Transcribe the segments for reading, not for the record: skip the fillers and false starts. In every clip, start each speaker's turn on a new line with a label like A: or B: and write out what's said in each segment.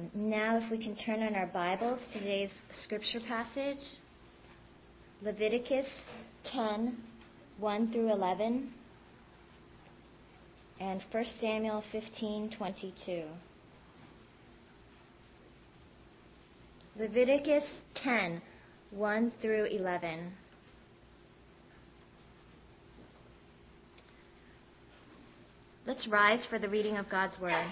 A: Now if we can turn on our Bibles to today's scripture passage, Leviticus 10, 1 through 11, and 1 Samuel 15, 22. Leviticus 10, 1 through 11. Let's rise for the reading of God's Word.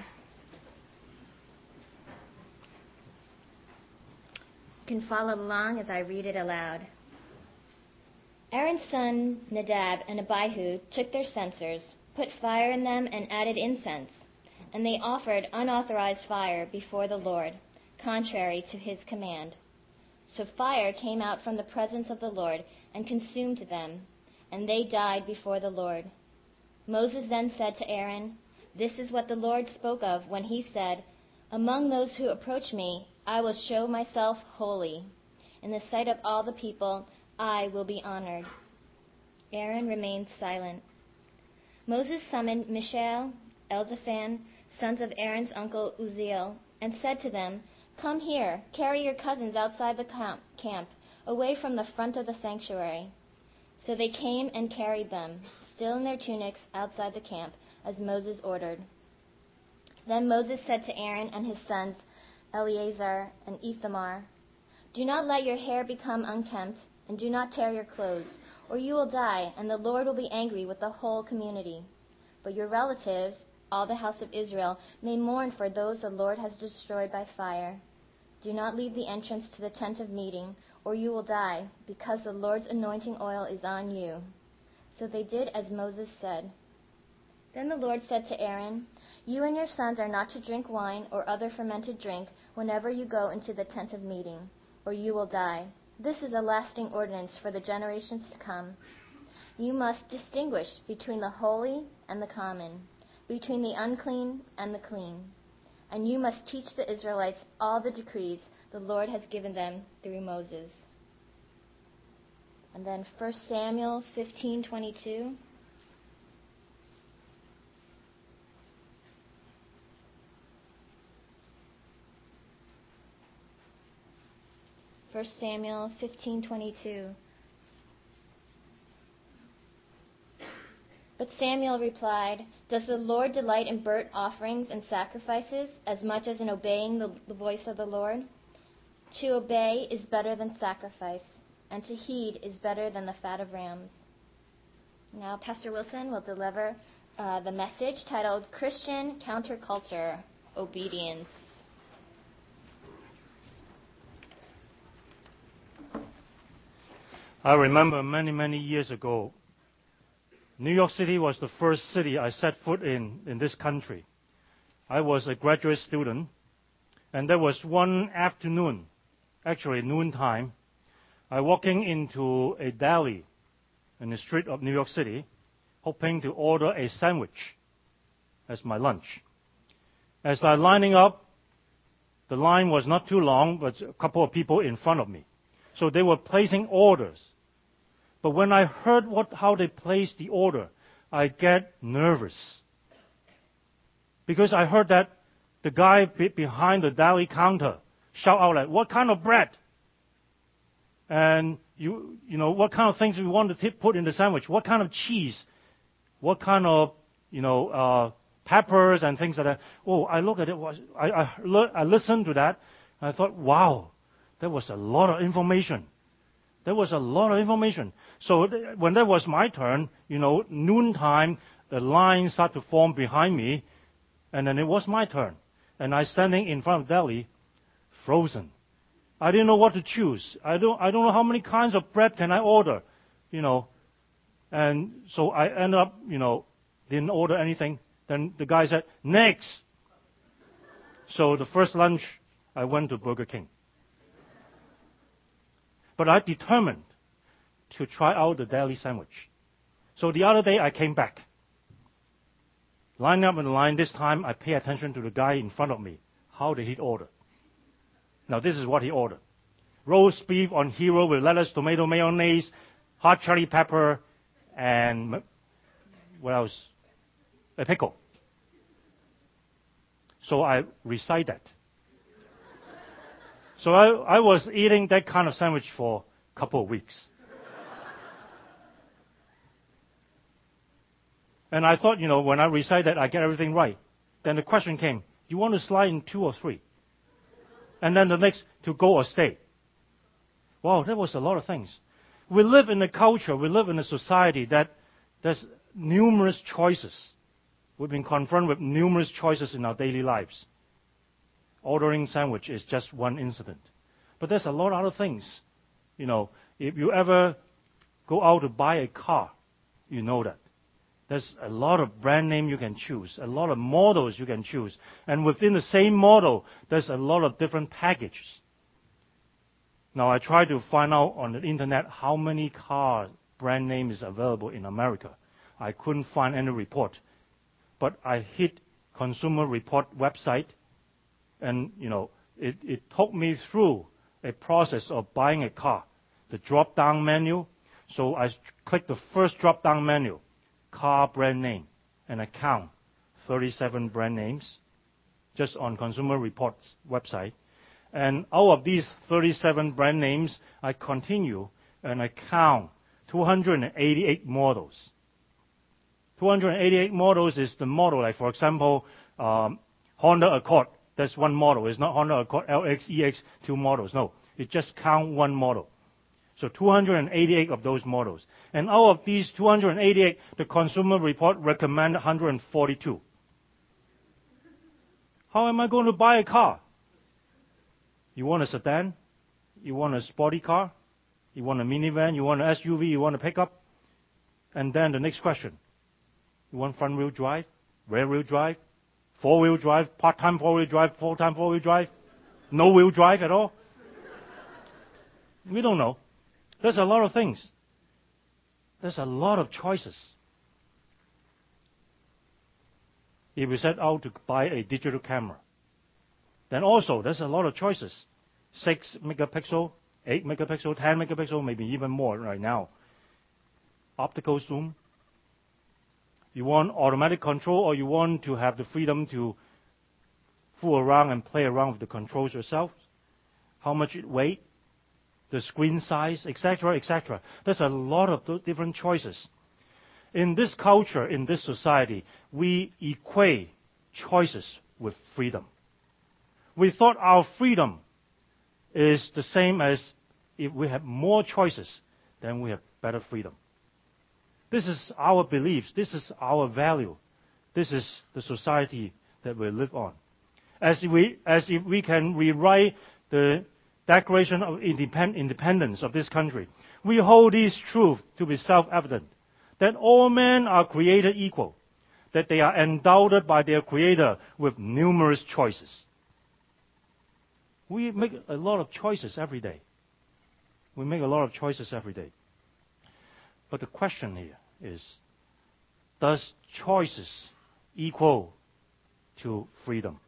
A: You can follow along as I read it aloud. Aaron's son Nadab and Abihu took their censers, put fire in them, and added incense, and they offered unauthorized fire before the Lord, contrary to his command. So fire came out from the presence of the Lord and consumed them, and they died before the Lord. Moses then said to Aaron, "This is what the Lord spoke of when he said, 'Among those who approach me, I will show myself holy. In the sight of all the people, I will be honored.'" Aaron remained silent. Moses summoned Mishael, Elzaphan, sons of Aaron's uncle Uzziel, and said to them, "Come here, carry your cousins outside the camp, away from the front of the sanctuary." So they came and carried them, still in their tunics, outside the camp, as Moses ordered. Then Moses said to Aaron and his sons, Eleazar and Ithamar, "Do not let your hair become unkempt, and do not tear your clothes, or you will die, and the Lord will be angry with the whole community. But your relatives, all the house of Israel, may mourn for those the Lord has destroyed by fire. Do not leave the entrance to the tent of meeting, or you will die, because the Lord's anointing oil is on you." So they did as Moses said. Then the Lord said to Aaron, "You and your sons are not to drink wine or other fermented drink whenever you go into the tent of meeting, or you will die. This is a lasting ordinance for the generations to come. You must distinguish between the holy and the common, between the unclean and the clean. And you must teach the Israelites all the decrees the Lord has given them through Moses." And then 1 Samuel 15:22. First Samuel 15:22. But Samuel replied, "Does the Lord delight in burnt offerings and sacrifices as much as in obeying the voice of the Lord? To obey is better than sacrifice, and to heed is better than the fat of rams." Now Pastor Wilson will deliver the message titled Christian Counterculture, Obedience.
B: I remember many years ago, New York City was the first city I set foot in this country. I was a graduate student, and there was one afternoon, actually noontime, I walking into a deli in the street of New York City, hoping to order a sandwich as my lunch. As I lining up, the line was not too long, but a couple of people in front of me. So they were placing orders. But when I heard how they placed the order, I get nervous. Because I heard that the guy behind the deli counter shout out like, "What kind of bread? And you know, what kind of things we want to put in the sandwich? What kind of cheese? What kind of, peppers and things like that?" Oh, I look at it, I listened to that, and I thought, wow, that was a lot of information. There was a lot of information. So when that was my turn, noontime, the line started to form behind me, and then it was my turn. And I standing in front of deli, frozen. I didn't know what to choose. I don't know how many kinds of bread can I order, And so I ended up, didn't order anything. Then the guy said, "Next." So the first lunch, I went to Burger King. But I determined to try out the deli sandwich. So the other day I came back. Lining up in the line, this time I pay attention to the guy in front of me. How did he order? Now this is what he ordered. Roast beef on hero with lettuce, tomato, mayonnaise, hot chili pepper, and what else? A pickle. So I recite that. So I was eating that kind of sandwich for a couple of weeks. And I thought, when I recite that, I get everything right. Then the question came, you want to slide in 2 or 3? And then the next, to go or stay. Wow, that was a lot of things. We live in a culture, we live in a society that there's numerous choices. We've been confronted with numerous choices in our daily lives. Ordering sandwich is just one incident. But there's a lot of other things. If you ever go out to buy a car, you know that. There's a lot of brand name you can choose, a lot of models you can choose. And within the same model, there's a lot of different packages. Now, I tried to find out on the internet how many car brand name is available in America. I couldn't find any report. But I hit Consumer Report website, and, it took me through a process of buying a car. The drop-down menu. So I clicked the first drop-down menu. Car brand name, and I count 37 brand names just on Consumer Reports website. And out of these 37 brand names, I continue and I count 288 models. 288 models is the model, like for example, Honda Accord. That's one model. It's not Honda Accord LX, EX, 2 models. No, it just count one model. So 288 of those models. And out of these 288, the Consumer Report recommended 142. How am I going to buy a car? You want a sedan? You want a sporty car? You want a minivan? You want an SUV? You want a pickup? And then the next question. You want front-wheel drive? Rear-wheel drive? Four-wheel drive? Part-time four-wheel drive? Full-time four-wheel drive? No-wheel drive at all? We don't know. There's a lot of things. There's a lot of choices. If we set out to buy a digital camera, then also there's a lot of choices. 6 megapixel, 8 megapixel, 10 megapixel, maybe even more right now. Optical zoom. You want automatic control, or you want to have the freedom to fool around and play around with the controls yourself? How much it weighs? The screen size, etc., etc. There's a lot of different choices. In this culture, in this society, we equate choices with freedom. We thought our freedom is the same as if we have more choices, then we have better freedom. This is our beliefs. This is our value. This is the society that we live on. As if we can rewrite the Declaration of Independence of this country, we hold this truth to be self-evident, that all men are created equal, that they are endowed by their Creator with numerous choices. We make a lot of choices every day. We make a lot of choices every day. But the question here is, does choices equal to freedom?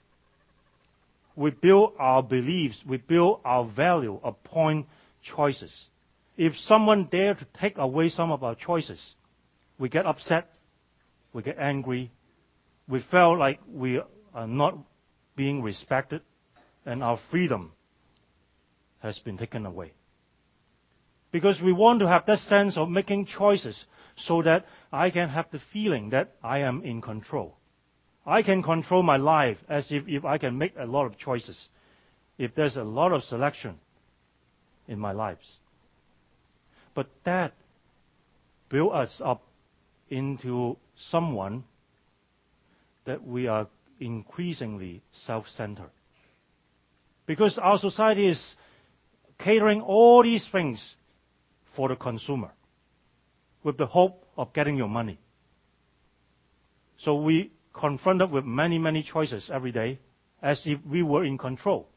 B: We build our beliefs, we build our value upon choices. If someone dare to take away some of our choices, we get upset, we get angry, we feel like we are not being respected, and our freedom has been taken away. Because we want to have that sense of making choices so that I can have the feeling that I am in control. I can control my life as if I can make a lot of choices, if there's a lot of selection in my lives. But that built us up into someone that we are increasingly self-centered. Because our society is catering all these things for the consumer with the hope of getting your money. So we confronted with many, many choices every day as if we were in control.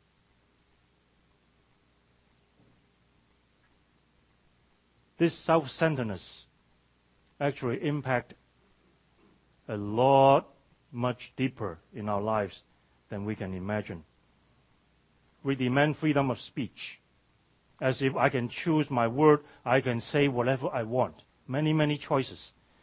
B: This self-centeredness actually impact a lot much deeper in our lives than we can imagine. We demand freedom of speech. As if I can choose my word, I can say whatever I want. Many, many choices.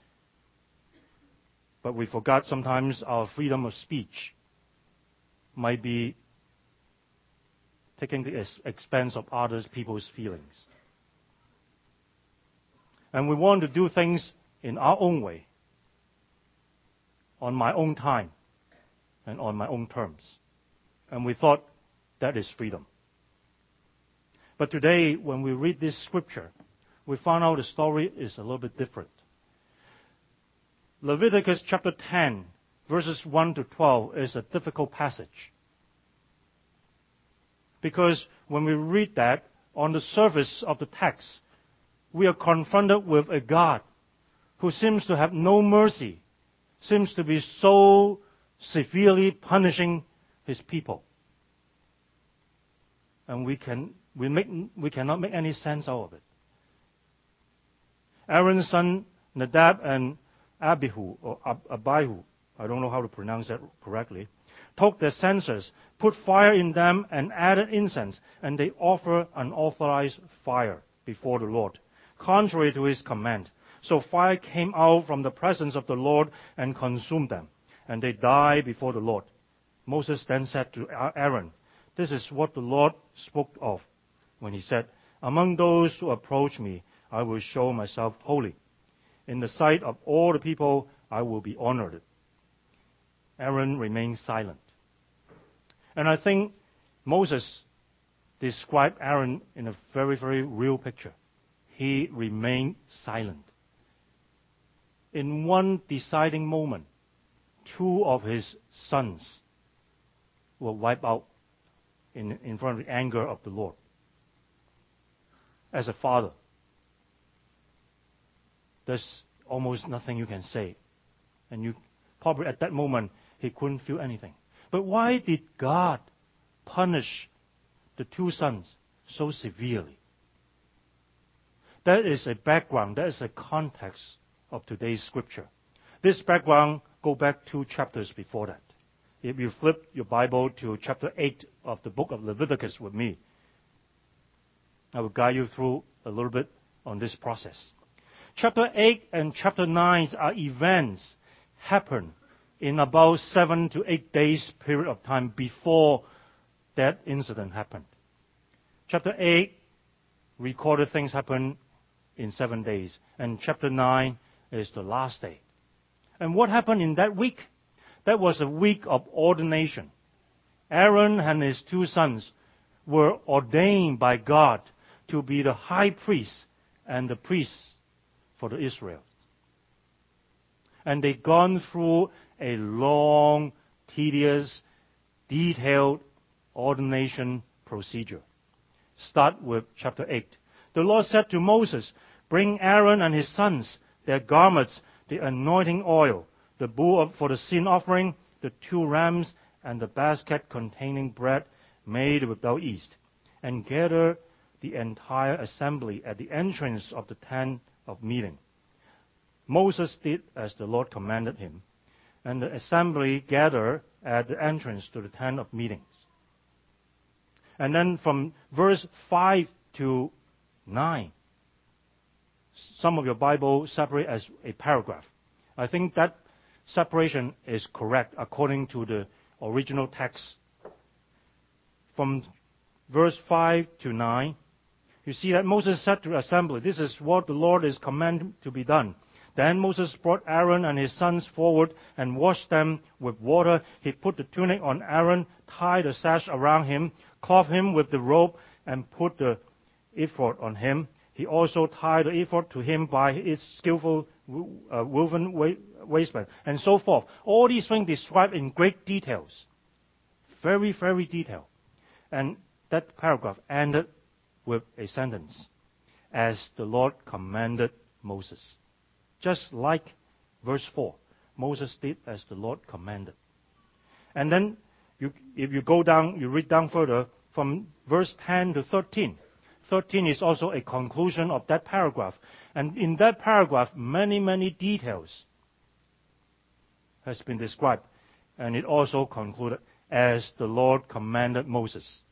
B: But we forgot sometimes our freedom of speech might be taking the expense of other people's feelings. And we want to do things in our own way, on my own time, and on my own terms. And we thought that is freedom. But today, when we read this scripture, we found out the story is a little bit different. Leviticus chapter 10, verses 1 to 12 is a difficult passage. Because when we read that, on the surface of the text, we are confronted with a God who seems to have no mercy, seems to be so severely punishing his people. And we cannot make any sense out of it. Aaron's son Nadab and Abihu, I don't know how to pronounce that correctly, took their censers, put fire in them, and added incense, and they offer unauthorized fire before the Lord, contrary to his command. So fire came out from the presence of the Lord and consumed them, and they died before the Lord. Moses then said to Aaron, "This is what the Lord spoke of when he said, 'Among those who approach me, I will show myself holy. In the sight of all the people, I will be honored.'" Aaron remained silent. And I think Moses described Aaron in a very, very real picture. He remained silent. In one deciding moment, 2 of his sons were wiped out in front of the anger of the Lord. As a father, there's almost nothing you can say. And you probably at that moment, he couldn't feel anything. But why did God punish the 2 sons so severely? That is a background, that is a context of today's scripture. This background go back 2 chapters before that. If you flip your Bible to chapter 8 of the book of Leviticus with me, I will guide you through a little bit on this process. Chapter 8 and chapter 9 are events happen in about 7 to 8 days period of time before that incident happened. Chapter 8 recorded things happen in 7 days, and chapter 9 is the last day. And what happened in that week? That was a week of ordination. Aaron and his 2 sons were ordained by God to be the high priest and the priests for the Israelites. And they gone through a long, tedious, detailed ordination procedure. Start with chapter 8. The Lord said to Moses, "Bring Aaron and his sons, their garments, the anointing oil, the bull for the sin offering, the 2 rams, and the basket containing bread made without yeast, and gather the entire assembly at the entrance of the tent of meeting." Moses did as the Lord commanded him, and the assembly gathered at the entrance to the tent of meetings. And then from verse 5 to 9, some of your Bible separate as a paragraph. I think that separation is correct according to the original text. From verse 5 to 9, you see that Moses said to the assembly, "This is what the Lord is commanded to be done." Then Moses brought Aaron and his sons forward and washed them with water. He put the tunic on Aaron, tied the sash around him, clothed him with the robe, and put the ephod on him. He also tied the ephod to him by its skillful woven waistband, and so forth. All these things described in great details. Very, very detailed. And that paragraph ended with a sentence, "As the Lord commanded Moses." Just like verse 4, Moses did as the Lord commanded. And then, if you go down, you read down further, from verse 10 to 13. 13 is also a conclusion of that paragraph. And in that paragraph, many, many details has been described. And it also concluded, "As the Lord commanded Moses."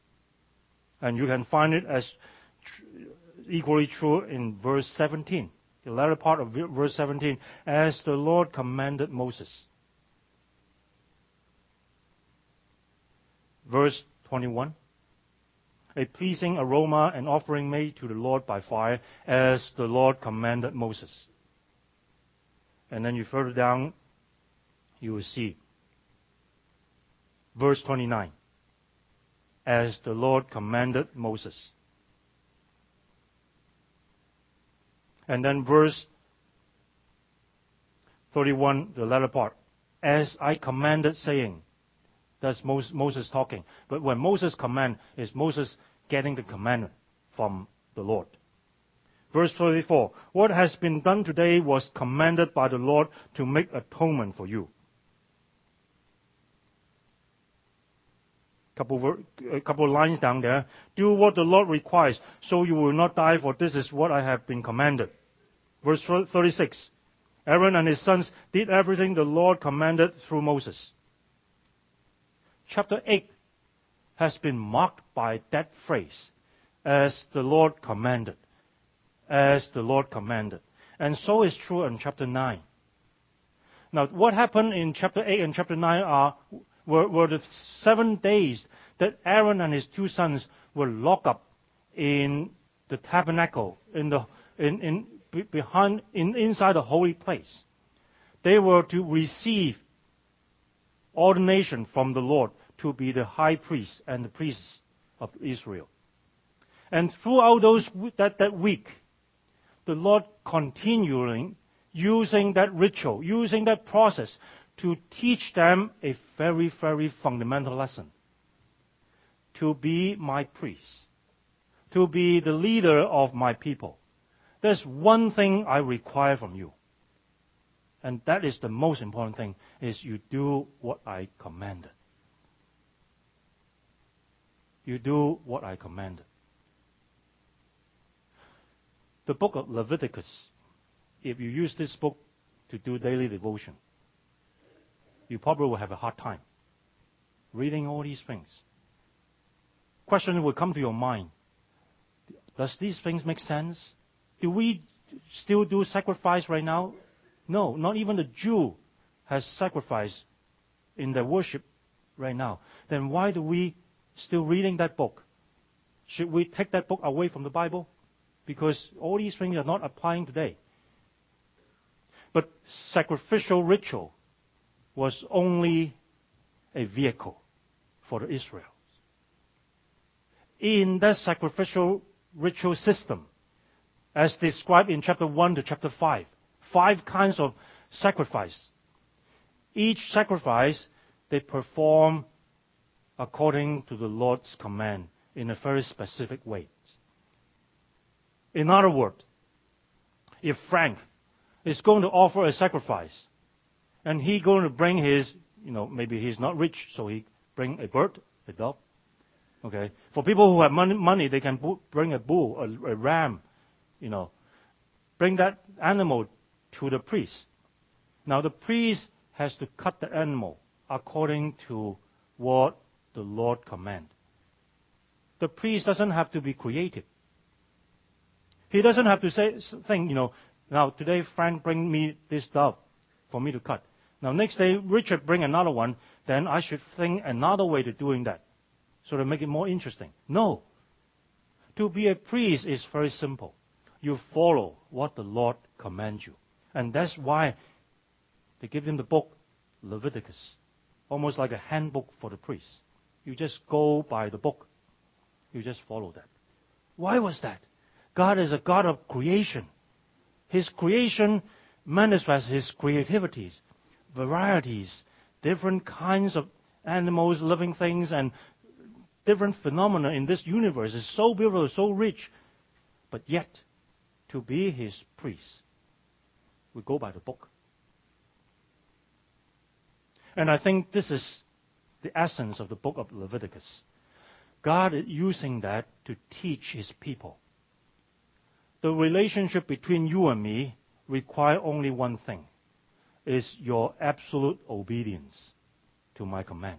B: And you can find it as equally true in verse 17. The latter part of verse 17, "As the Lord commanded Moses." Verse 21, a pleasing aroma, an offering made to the Lord by fire, as the Lord commanded Moses. And then you further down, you will see verse 29, as the Lord commanded Moses. And then verse 31, the latter part, as I commanded, saying. That's Moses talking. But when Moses command, is Moses getting the commandment from the Lord. Verse 34, what has been done today was commanded by the Lord to make atonement for you. A couple of lines down there. Do what the Lord requires, so you will not die, for this is what I have been commanded. Verse 36, Aaron and his sons did everything the Lord commanded through Moses. Chapter 8 has been marked by that phrase, as the Lord commanded. As the Lord commanded. And so is true in chapter 9. Now, what happened in chapter 8 and chapter 9 were the 7 days that Aaron and his 2 sons were locked up in the tabernacle, inside the holy place. They were to receive ordination from the Lord to be the high priest and the priests of Israel. And throughout that week, the Lord continuing using that ritual, using that process to teach them a very, very fundamental lesson. To be my priest. To be the leader of my people. There's one thing I require from you. And that is the most important thing, is you do what I commanded. You do what I commanded. The book of Leviticus, if you use this book to do daily devotion, you probably will have a hard time reading all these things. Question will come to your mind. Does these things make sense? Do we still do sacrifice right now? No, not even the Jew has sacrifice in their worship right now. Then why do we still reading that book? Should we take that book away from the Bible? Because all these things are not applying today. But sacrificial ritual was only a vehicle for the Israelites. In that sacrificial ritual system, as described in chapter 1 to chapter 5, 5 kinds of sacrifice. Each sacrifice they perform according to the Lord's command in a very specific way. In other words, if Frank is going to offer a sacrifice, and he's going to bring his, maybe he's not rich, so he bring a bird, a dove. Okay. For people who have money, they can bring a bull, a ram, bring that animal to the priest. Now the priest has to cut the animal according to what the Lord command. The priest doesn't have to be creative. He doesn't have to think, now today Frank bring me this dove for me to cut. Now next day Richard bring another one, then I should think another way to doing that, so to make it more interesting. No. To be a priest is very simple. You follow what the Lord commands you. And that's why they give him the book Leviticus, almost like a handbook for the priest. You just go by the book. You just follow that. Why was that? God is a God of creation. His creation manifests His creativities, varieties, different kinds of animals, living things, and different phenomena in this universe. Is so beautiful, so rich. But yet, to be His priest, we go by the book. And I think this is the essence of the book of Leviticus. God is using that to teach His people. The relationship between you and me require only one thing, is your absolute obedience to my command.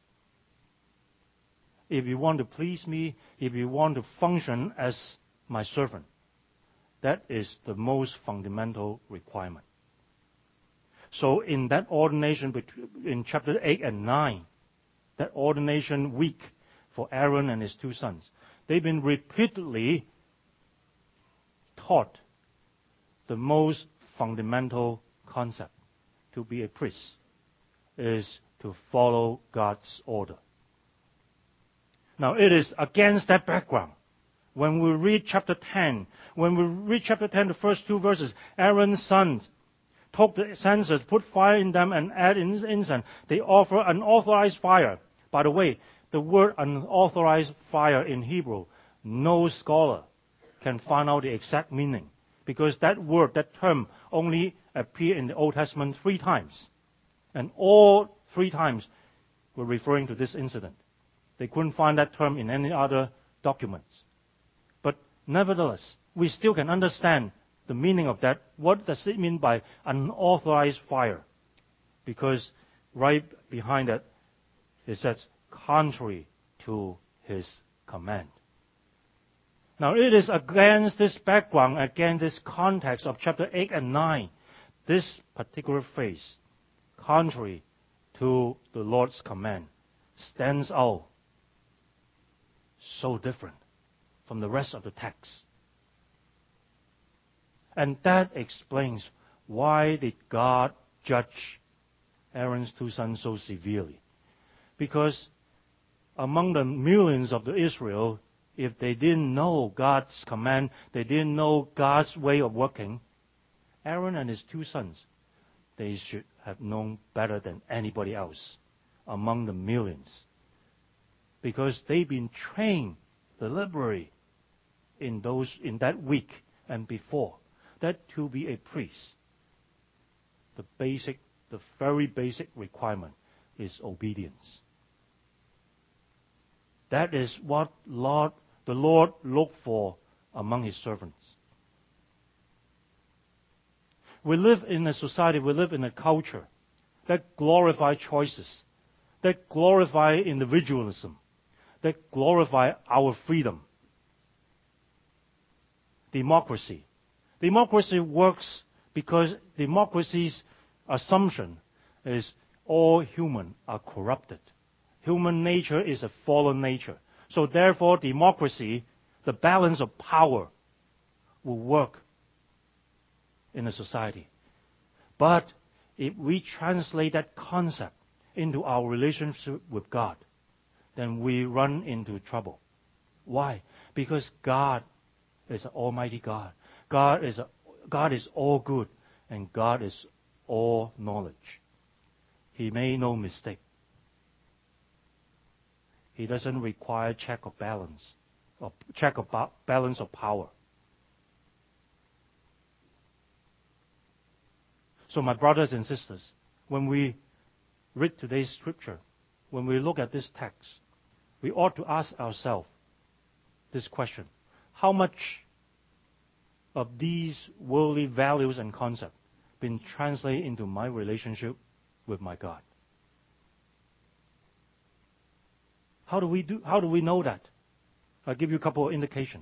B: If you want to please me, if you want to function as my servant, that is the most fundamental requirement. So in that ordination in chapter 8 and 9, that ordination week for Aaron and his 2 sons, They've been repeatedly taught the most fundamental concept. To be a priest is to follow God's order. Now, it is against that background. When we read chapter 10, the first 2 verses, Aaron's sons took the censers, put fire in them, and add incense. They offer unauthorized fire. By the way, the word unauthorized fire in Hebrew, no scholar can find out the exact meaning, because that word, that term, only appeared in the Old Testament 3 times. And all 3 times were referring to this incident. They couldn't find that term in any other documents. But nevertheless, we still can understand the meaning of that. What does it mean by unauthorized fire? Because right behind that, it says, contrary to his command. Now, it is against this background, against this context of chapter 8 and 9, this particular phrase, contrary to the Lord's command, stands out so different from the rest of the text. And that explains why did God judge Aaron's 2 sons so severely. Because among the millions of the Israel, if they didn't know God's command, they didn't know God's way of working, Aaron and his 2 sons, they should have known better than anybody else among the millions. Because they've been trained deliberately in that week and before, that to be a priest, the very basic requirement is obedience. That is what the Lord looked for among his servants. We live in a society, we live in a culture that glorify choices, that glorify individualism, that glorify our freedom. Democracy. Democracy works because democracy's assumption is all human are corrupted. Human nature is a fallen nature. So therefore, democracy, the balance of power, will work in a society. But if we translate that concept into our relationship with God, then we run into trouble. Why? Because God is an almighty God. God is all good, and God is all knowledge. He made no mistake. He doesn't require check of balance of power. So my brothers and sisters, when we read today's scripture, when we look at this text, we ought to ask ourselves this question: how much of these worldly values and concepts been translated into my relationship with my God? How do we know that? I'll give you a couple of indications.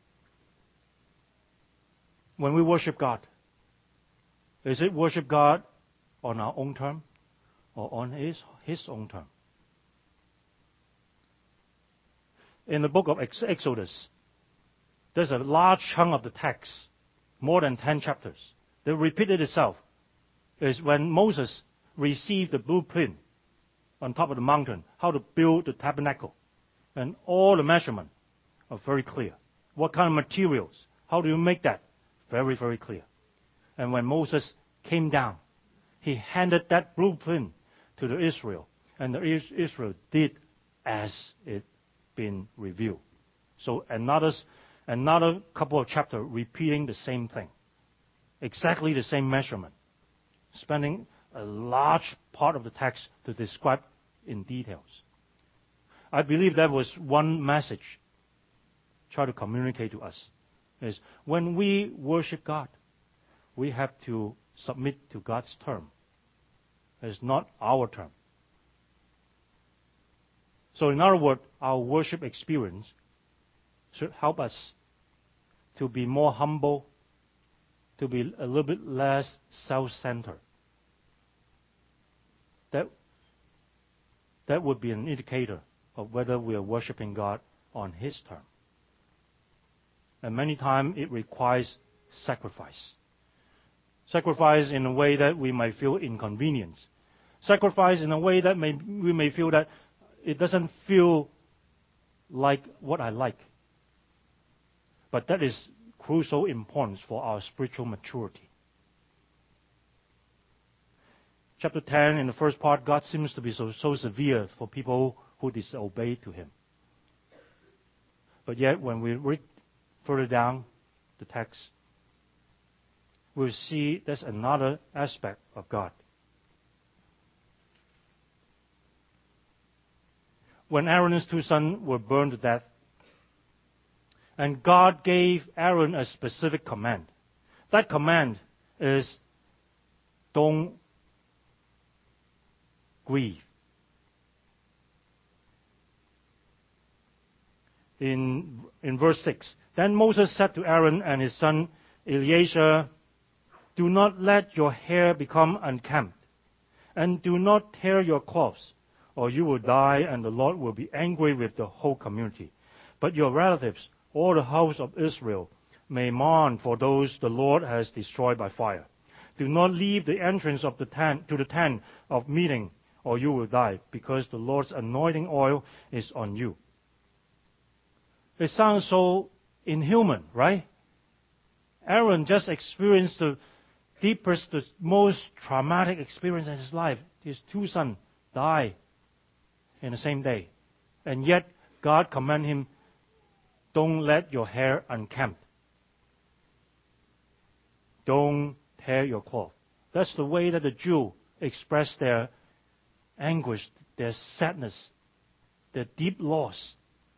B: When we worship God, is it worship God on our own term or on His own term? In the book of Exodus, there's a large chunk of the text, more than 10 chapters, that repeated itself. Is when Moses received the blueprint on top of the mountain, how to build the tabernacle. And all the measurements are very clear. What kind of materials? How do you make that? Very, very clear. And when Moses came down, he handed that blueprint to the Israel. And the Israel did as it been revealed. So another couple of chapters repeating the same thing. Exactly the same measurement. Spending a large part of the text to describe in details. I believe that was one message try to communicate to us, is when we worship God, we have to submit to God's term. It's not our term. So in other words, our worship experience should help us to be more humble, to be a little bit less self-centered. That would be an indicator of whether we are worshiping God on His term. And many times it requires sacrifice. Sacrifice in a way that we might feel inconvenience. Sacrifice in a way that we may feel that it doesn't feel like what I like. But that is crucial importance for our spiritual maturity. Chapter 10, in the first part, God seems to be so severe for people who disobey to Him. But yet, when we read further down the text, we'll see there's another aspect of God. When Aaron's two sons were burned to death, and God gave Aaron a specific command. That command is, don't grieve. In verse 6, then Moses said to Aaron and his son Eleazar, do not let your hair become unkempt, and do not tear your clothes, or you will die, and the Lord will be angry with the whole community. But your relatives, all the house of Israel, may mourn for those the Lord has destroyed by fire. Do not leave the entrance of the tent to the tent of meeting, or you will die, because the Lord's anointing oil is on you. It sounds so inhuman, right? Aaron just experienced the deepest, the most traumatic experience in his life. His two sons died in the same day. And yet, God commanded him, don't let your hair unkempt. Don't tear your cloth. That's the way that the Jew expressed their anguish, their sadness, their deep loss.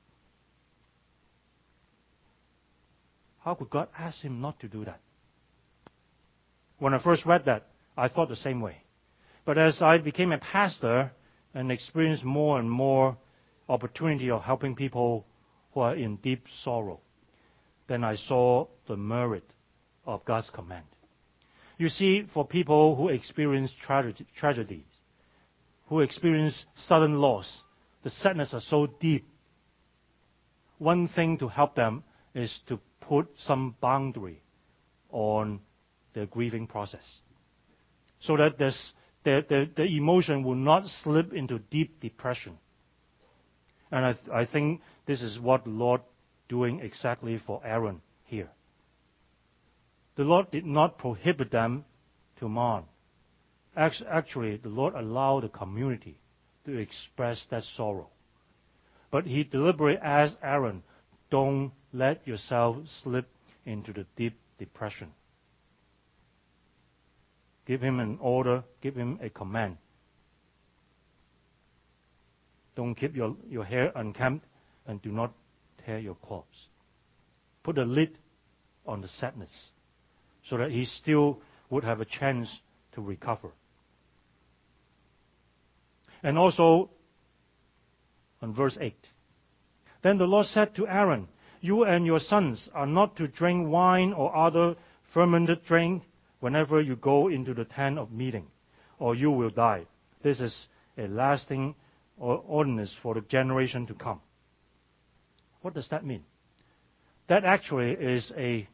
B: How could God ask him not to do that? When I first read that, I thought the same way. But as I became a pastor and experienced more and more opportunity of helping people who are in deep sorrow, then I saw the merit of God's command. You see, for people who experience tragedies, who experience sudden loss, the sadness are so deep. One thing to help them is to put some boundary on their grieving process, so that the emotion will not slip into deep depression. And I think this is what the Lord doing exactly for Aaron here. The Lord did not prohibit them to mourn. Actually, the Lord allowed the community to express that sorrow. But He deliberately asked Aaron, don't let yourself slip into the deep depression. Give him an order, give him a command. Don't keep your hair unkempt, and do not tear your clothes. Put a lid on the sadness, so that he still would have a chance to recover. And also, on verse 8, then the Lord said to Aaron, you and your sons are not to drink wine or other fermented drink whenever you go into the tent of meeting, or you will die. This is a lasting ordinance for the generation to come. What does that mean? That actually is a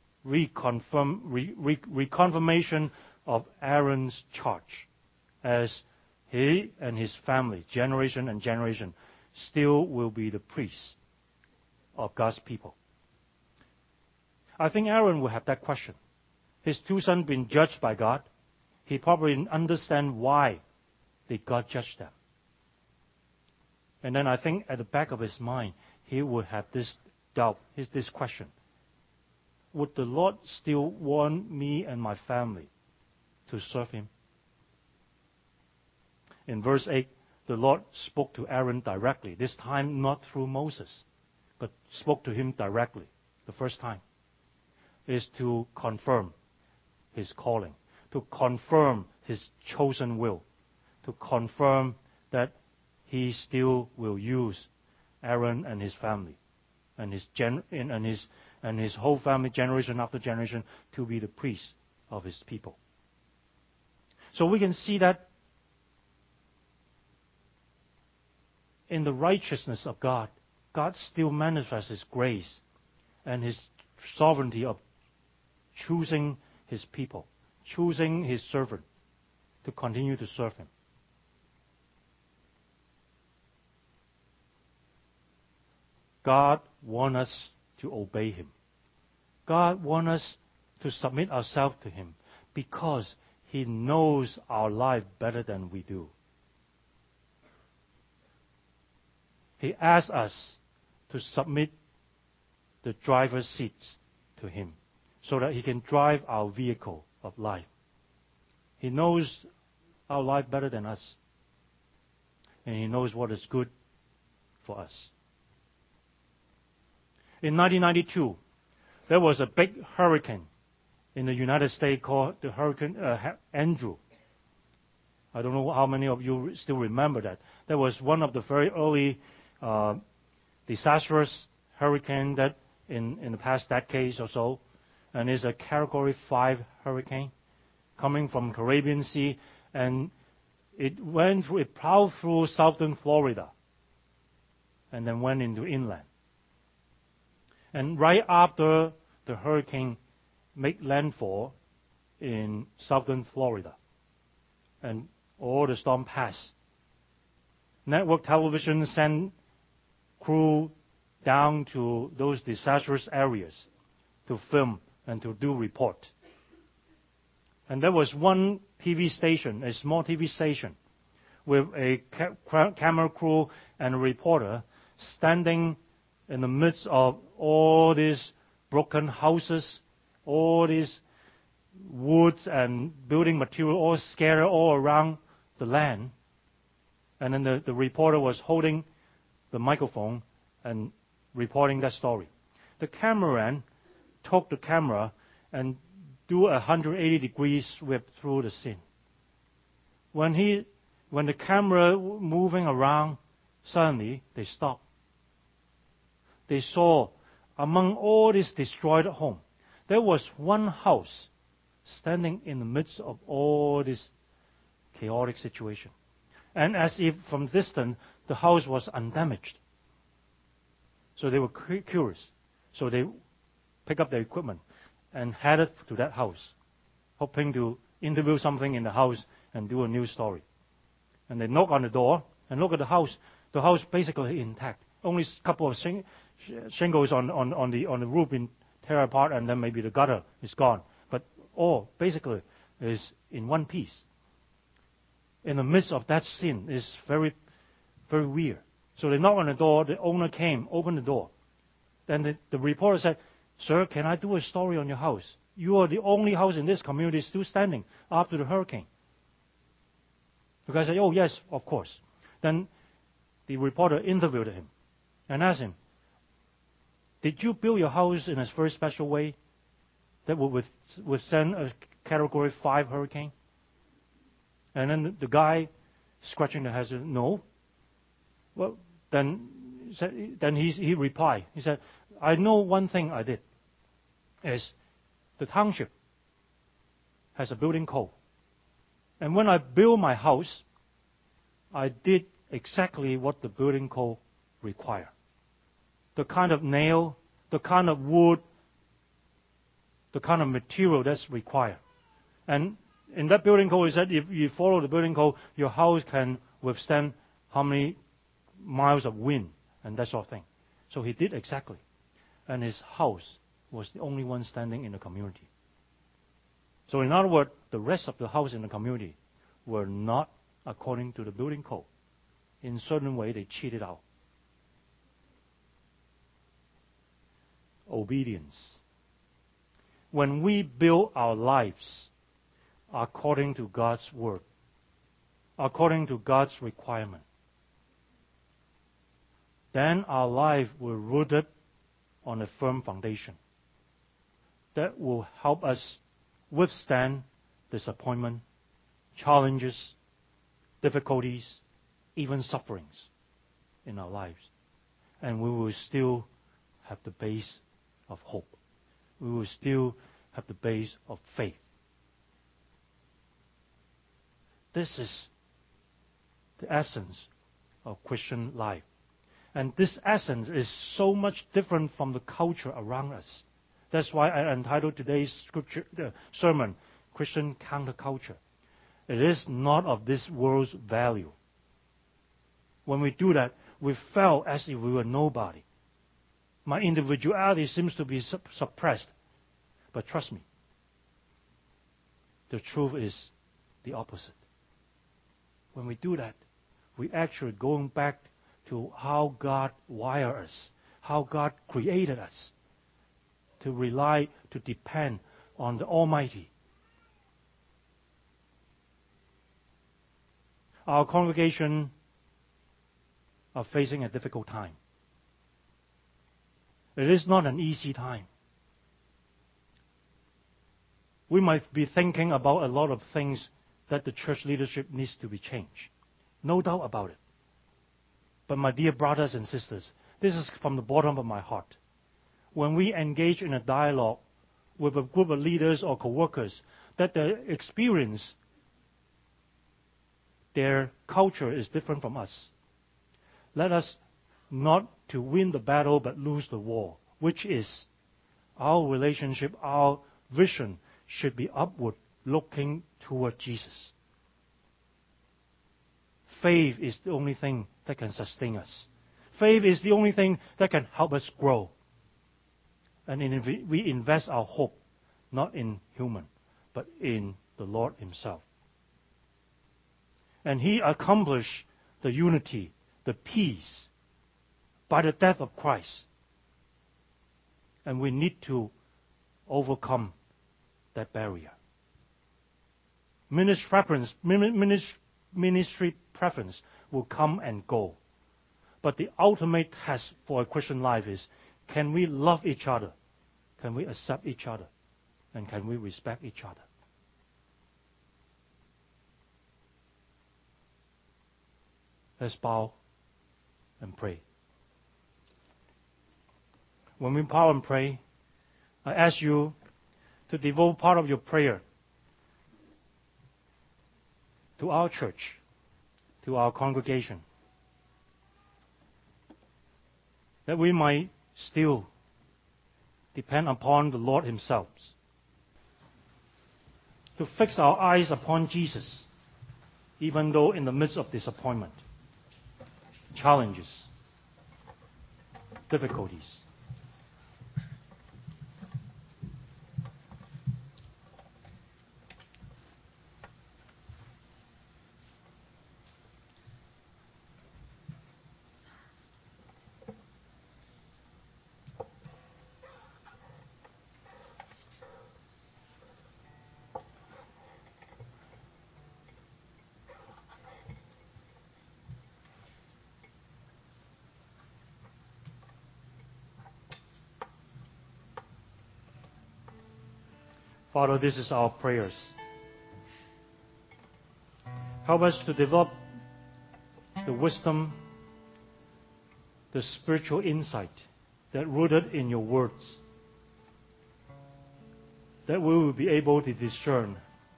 B: reconfirmation of Aaron's charge, as he and his family, generation and generation, still will be the priests of God's people. I think Aaron will have that question. His two sons been judged by God. He probably understand why did God judge them. And then I think at the back of his mind, he would have this doubt, this question. Would the Lord still want me and my family to serve Him? In verse 8, the Lord spoke to Aaron directly, this time not through Moses, but spoke to him directly, the first time, is to confirm his calling, to confirm his chosen will, to confirm that he still will use Aaron and his family and his whole family, generation after generation, to be the priests of his people. So we can see that in the righteousness of God, God still manifests His grace and His sovereignty of choosing His people, choosing His servant to continue to serve Him. God wants us to obey Him. God wants us to submit ourselves to Him because He knows our life better than we do. He asks us to submit the driver's seats to Him so that He can drive our vehicle of life. He knows our life better than us, and He knows what is good for us. In 1992, there was a big hurricane in the United States called the Hurricane Andrew. I don't know how many of you still remember that. That was one of the very early disastrous hurricane that in the past decades or so, and is a Category 5 hurricane coming from Caribbean Sea, and it plowed through southern Florida, and then went into inland. And right after the hurricane made landfall in southern Florida, and all the storm passed, network television sent crew down to those disastrous areas to film and to do report. And there was one TV station, a small TV station, with a camera crew and a reporter standing in the midst of all these broken houses, all these woods and building material all scattered all around the land. And then the reporter was holding the microphone and reporting that story. The cameraman took the camera and do a 180 degrees sweep through the scene. When the camera moving around, suddenly they stopped. They saw among all this destroyed home, there was one house standing in the midst of all this chaotic situation. And as if from distance, the house was undamaged. So they were curious. So they picked up their equipment and headed to that house, hoping to interview something in the house and do a news story. And they knock on the door and look at the house. The house basically intact. Only a couple of shingles on the roof in tear apart, and then maybe the gutter is gone. But all basically is in one piece. In the midst of that scene is very, very weird. So they knock on the door. The owner came, opened the door. Then the reporter said, "Sir, can I do a story on your house? You are the only house in this community still standing after the hurricane." The guy said, "Oh, yes, of course." Then the reporter interviewed him and asked him, "Did you build your house in a very special way that would withstand a Category 5 hurricane?" And then the guy, scratching the head, said, "No." Well, then he replied. He said, "I know one thing I did. Is the township has a building code. And when I built my house, I did exactly what the building code required. The kind of nail, the kind of wood, the kind of material that's required. And in that building code, it said if you follow the building code, your house can withstand how many miles of wind and that sort of thing." So he did exactly. And his house was the only one standing in the community. So in other words, the rest of the house in the community were not according to the building code. In a certain way, they cheated out. Obedience. When we build our lives according to God's word, according to God's requirement, then our life will be rooted on a firm foundation that will help us withstand disappointment, challenges, difficulties, even sufferings in our lives. And we will still have the base of hope. We will still have the base of faith. This is the essence of Christian life. And this essence is so much different from the culture around us, That's why I entitled today's sermon, Christian Counterculture. It is not of this world's value. When we do that, we felt as if we were nobody. My individuality seems to be suppressed. But trust me, the truth is the opposite. When we do that, we actually going back to how God wired us, how God created us, to rely, to depend on the Almighty. Our congregation are facing a difficult time. It is not an easy time. We might be thinking about a lot of things that the church leadership needs to be changed. No doubt about it. But my dear brothers and sisters, this is from the bottom of my heart. When we engage in a dialogue with a group of leaders or co-workers, that their experience, their culture is different from us, let us not to win the battle but lose the war, which is our relationship, our vision should be upward, looking toward Jesus. Faith is the only thing that can sustain us. Faith is the only thing that can help us grow. And we invest our hope not in human, but in the Lord Himself. And He accomplished the unity, the peace, by the death of Christ. And we need to overcome that barrier. Ministry preference will come and go. But the ultimate test for a Christian life is, can we love each other? Can we accept each other? And can we respect each other? Let's bow and pray. When we bow and pray, I ask you to devote part of your prayer to our church, to our congregation, that we might still depend upon the Lord Himself, to fix our eyes upon Jesus, even though in the midst of disappointment, challenges, difficulties. Father, this is our prayers. Help us to develop the wisdom, the spiritual insight that rooted in your words, that we will be able to discern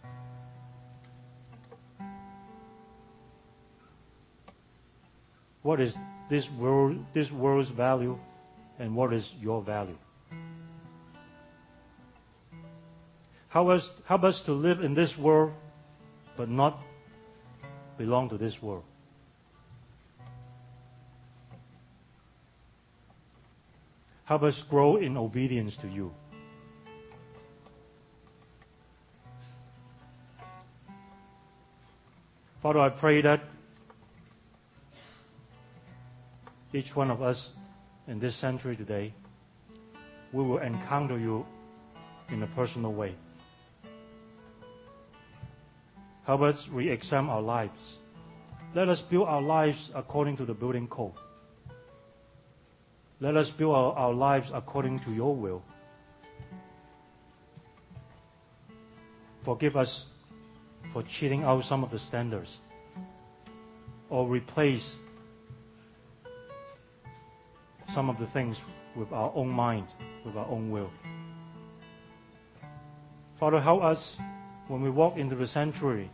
B: what is this world's value and what is your value. Help us to live in this world, but not belong to this world. Help us grow in obedience to you. Father, I pray that each one of us in this century today, we will encounter you in a personal way. Help us re-examine our lives. Let us build our lives according to the building code. Let us build our lives according to your will. Forgive us for cheating out some of the standards or replace some of the things with our own mind, with our own will. Father, help us when we walk into the sanctuary.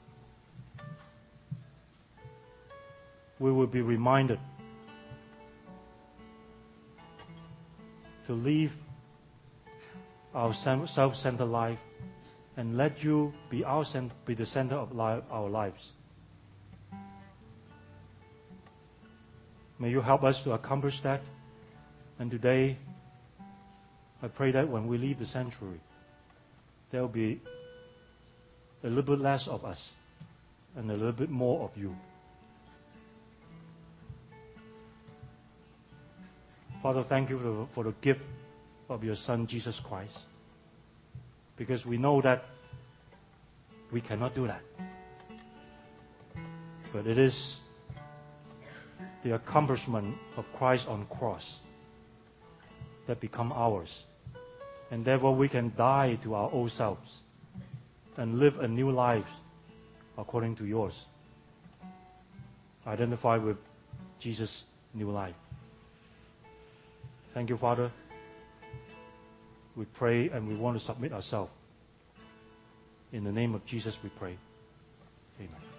B: We will be reminded to leave our self-centered life and let you be be the center of our lives. May you help us to accomplish that. And today, I pray that when we leave the sanctuary, there will be a little bit less of us and a little bit more of you. Father, thank you for the gift of your Son, Jesus Christ. Because we know that we cannot do that. But it is the accomplishment of Christ on the cross that become ours. And therefore we can die to our old selves and live a new life according to yours. Identify with Jesus' new life. Thank you, Father. We pray and we want to submit ourselves. In the name of Jesus we pray. Amen.